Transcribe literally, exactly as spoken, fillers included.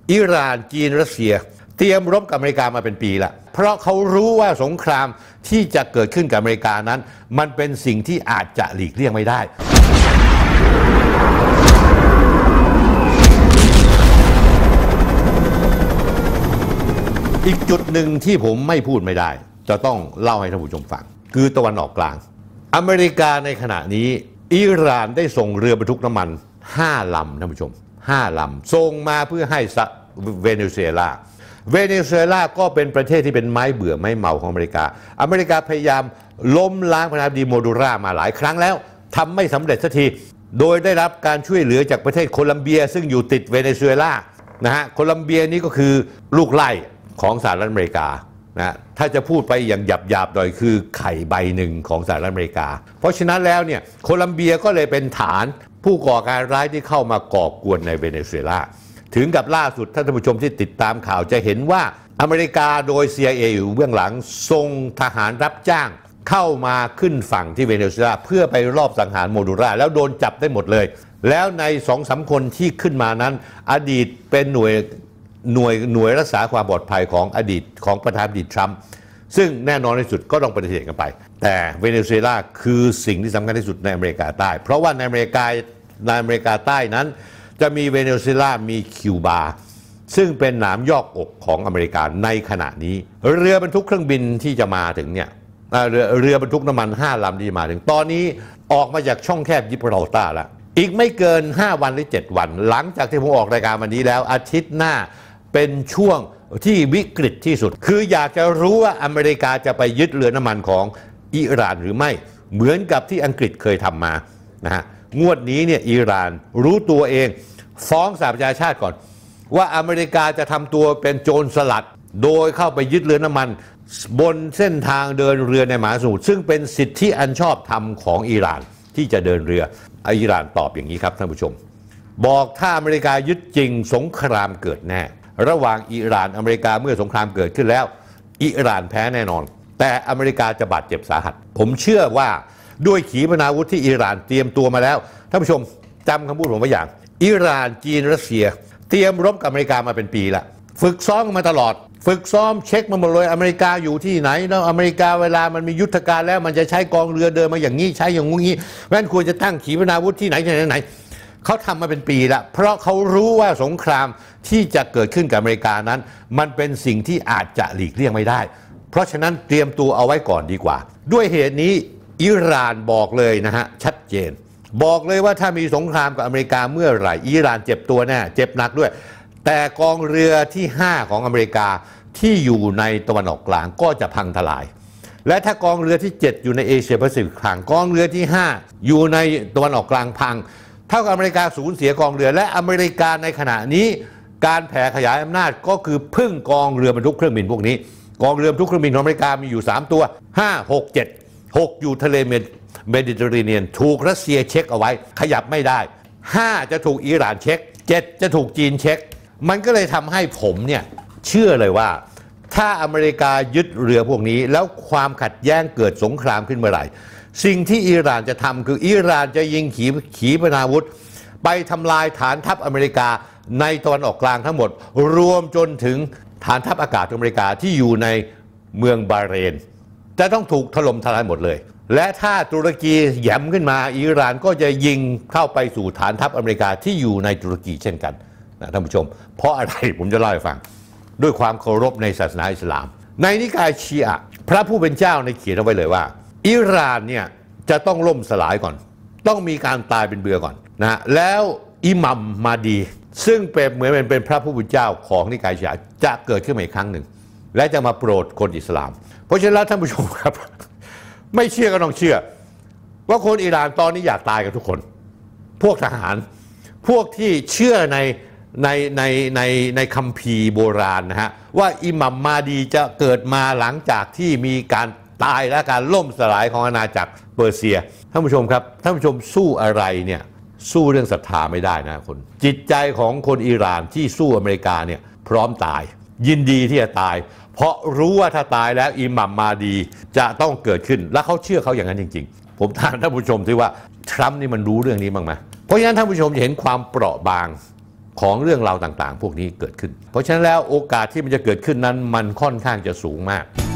อิหร่านจีนรัสเซียเตรียมรบกับอเมริกามาเป็นปีละเพราะเขารู้ว่าสงครามที่จะเกิดขึ้นกับอเมริกานั้นมันเป็นสิ่งที่อาจจะหลีกเลี่ยงไม่ได้อีกจุดหนึ่งที่ผมไม่พูดไม่ได้จะต้องเล่าให้ท่านผู้ชมฟังคือตะวันออกกลางอเมริกาในขณะนี้อิหร่านได้ส่งเรือบรรทุกน้ำมันห้าลำท่านผู้ชมห้าลำส่งมาเพื่อให้เวเนซุเอลาเวเนซุเอลาก็เป็นประเทศที่เป็นไม้เบื่อไม้เมาของอเมริกาอเมริกาพยายามล้มล้างประธานาธิบดีโมดูรามาหลายครั้งแล้วทำไม่สำเร็จสักทีโดยได้รับการช่วยเหลือจากประเทศโคลัมเบียซึ่งอยู่ติดเวเนซุเอลานะฮะโคลัมเบียนี้ก็คือลูกไล่ของสหรัฐอเมริกานะถ้าจะพูดไปอย่างหยาบๆหน่อยคือไข่ใบหนึ่งของสหรัฐอเมริกาเพราะฉะนั้นแล้วเนี่ยโคลัมเบียก็เลยเป็นฐานผู้ก่อการร้ายที่เข้ามาก่อกวนในเวเนซุเอลาถึงกับล่าสุดท่านผู้ชมที่ติดตามข่าวจะเห็นว่าอเมริกาโดย ซี ไอ เอ อยู่เบื้องหลังส่งทหารรับจ้างเข้ามาขึ้นฝั่งที่เวเนซุเอลาเพื่อไปรอบสังหารโมดูราแล้วโดนจับได้หมดเลยแล้วในสองสามคนที่ขึ้นมานั้นอดีตเป็นหน่วยหน่วยหน่วยรักษาความปลอดภัยของอดีตของประธานาธิบดีทรัมป์ซึ่งแน่นอนที่สุดก็ต้องปฏิเสธกันไปแต่เวเนซุเอลาคือสิ่งที่สำคัญที่สุดในอเมริกาใต้เพราะว่าในอเมริกาในอเมริกาใต้นั้นจะมีเวเนซุเอลามีคิวบาซึ่งเป็นหนามยอกอกของอเมริกาในขณะนี้เรือบรรทุกเครื่องบินที่จะมาถึงเนี่ยเรือเรือบรรทุกน้ำมันห้าลำที่มาถึงตอนนี้ออกมาจากช่องแคบยิบราลตาร์แล้วอีกไม่เกินห้าวันหรือเจ็ดวันหลังจากที่ผมออกรายการวันนี้แล้วอาทิตย์หน้าเป็นช่วงที่วิกฤตที่สุดคืออยากจะรู้ว่าอเมริกาจะไปยึดเรือน้ำมันของอิหร่านหรือไม่เหมือนกับที่อังกฤษเคยทำมานะฮะงวดนี้เนี่ยอิหร่านรู้ตัวเองฟ้องสหประชาชาติก่อนว่าอเมริกาจะทำตัวเป็นโจรสลัดโดยเข้าไปยึดเรือน้ำมันบนเส้นทางเดินเรือในมหาสมุทรซึ่งเป็นสิทธิอันชอบธรรมของอิหร่านที่จะเดินเรืออิหร่านตอบอย่างนี้ครับท่านผู้ชมบอกถ้าอเมริกายึดจริงสงครามเกิดแน่ระหว่างอิหร่านอเมริกาเมื่อสงครามเกิดขึ้นแล้วอิหร่านแพ้แน่นอนแต่อเมริกาจะบาดเจ็บสาหัสผมเชื่อว่าด้วยขีปนาวุธที่อิหร่านเตรียมตัวมาแล้วท่านผู้ชมจำคำพูดผมไว้อย่างอิหร่านจีนรัสเซียเตรียมรบกับอเมริกามาเป็นปีละฝึกซ้อมมาตลอดฝึกซ้อมเช็คมาหมดเลยอเมริกาอยู่ที่ไหนแล้วอเมริกาเวลามันมียุทธการแล้วมันจะใช้กองเรือเดินมาอย่างนี้ใช้อย่างงี้เพราะฉะนั้นควรจะตั้งขีปนาวุธที่ไหนที่ไหนไหนเขาทำมาเป็นปีละเพราะเขารู้ว่าสงครามที่จะเกิดขึ้นกับอเมริกานั้นมันเป็นสิ่งที่อาจจะหลีกเลี่ยงไม่ได้เพราะฉะนั้นเตรียมตัวเอาไว้ก่อนดีกว่าด้วยเหตุนี้อิหร่านบอกเลยนะฮะชัดเจนบอกเลยว่าถ้ามีสงครามกับอเมริกาเมื่อไหร่อิหร่านเจ็บตัวแน่เจ็บหนักด้วยแต่กองเรือที่ห้าของอเมริกาที่อยู่ในตะวันออกกลางก็จะพังทลายและถ้ากองเรือที่เจ็ดอยู่ในเอเชียแปซิฟิกพังกองเรือที่ห้าอยู่ในตะวันออกกลางพังเท่ากับอเมริกาสูญเสียกองเรือและอเมริกาในขณะนี้การแผ่ขยายอำนาจก็คือพึ่งกองเรือบรรทุกเครื่องบินพวกนี้กองเรือบรรทุกเครื่องบินของอเมริกามีอยู่สามตัวห้า หก เจ็ด หกอยู่ทะเลเมดิเตอร์เรเนียนถูกรัสเซียเช็คเอาไว้ขยับไม่ได้ห้าจะถูกอิหร่านเช็คเจ็ดจะถูกจีนเช็คมันก็เลยทำให้ผมเนี่ยเชื่อเลยว่าถ้าอเมริกายึดเรือพวกนี้แล้วความขัดแย้งเกิดสงครามขึ้นเมื่อไหร่สิ่งที่อิหร่านจะทำคืออิหร่านจะยิงขีขีปนาวุธไปทำลายฐานทัพอเมริกาในตะวันออกกลางทั้งหมดรวมจนถึงฐานทัพอากาศอเมริกาที่อยู่ในเมืองบาห์เรนจะต้องถูกถล่มทลายหมดเลยและถ้าตุรกีแหย่มขึ้นมาอิหร่านก็จะยิงเข้าไปสู่ฐานทัพอเมริกาที่อยู่ในตุรกีเช่นกันนะท่านผู้ชมเพราะอะไรผมจะเล่าให้ฟังด้วยความเคารพในศาสนาอิสลามในนิกายชีอะห์พระผู้เป็นเจ้าในเขียนเอาไว้เลยว่าอิหร่านเนี่ยจะต้องล่มสลายก่อนต้องมีการตายเป็นเบื่อก่อนนะแล้วอิหมัมมาดีซึ่งเป็นเหมือนเป็นพระผู้เป็นเจ้าของนิกายชีอะห์จะเกิดขึ้นมาอีกครั้งหนึ่งและจะมาโปรดคนอิสลามเพราะฉะนั้นท่านผู้ชมครับไม่เชื่อก็ต้องเชื่อว่าคนอิหร่านตอนนี้อยากตายกันทุกคนพวกทหารพวกที่เชื่อในในในในในคัมภีร์โบราณนะฮะว่าอิหมัมมาดีจะเกิดมาหลังจากที่มีการตายและการล่มสลายของอาณาจักรเปอร์เซียท่านผู้ชมครับท่านผู้ชมสู้อะไรเนี่ยสู้เรื่องศรัทธาไม่ได้นะคนจิตใจของคนอิหร่านที่สู้อเมริกาเนี่ยพร้อมตายยินดีที่จะตายเพราะรู้ว่าถ้าตายแล้วอิหมัมมาดีจะต้องเกิดขึ้นและเขาเชื่อเขาอย่างนั้นจริงๆผมถามท่านผู้ชมที่ว่าทรัมป์นี่มันรู้เรื่องนี้บ้างไหมเพราะฉะนั้นท่านผู้ชมจะเห็นความเปราะบางของเรื่องราวต่างๆพวกนี้เกิดขึ้นเพราะฉะนั้นแล้วโอกาสที่มันจะเกิดขึ้นนั้นมันค่อนข้างจะสูงมาก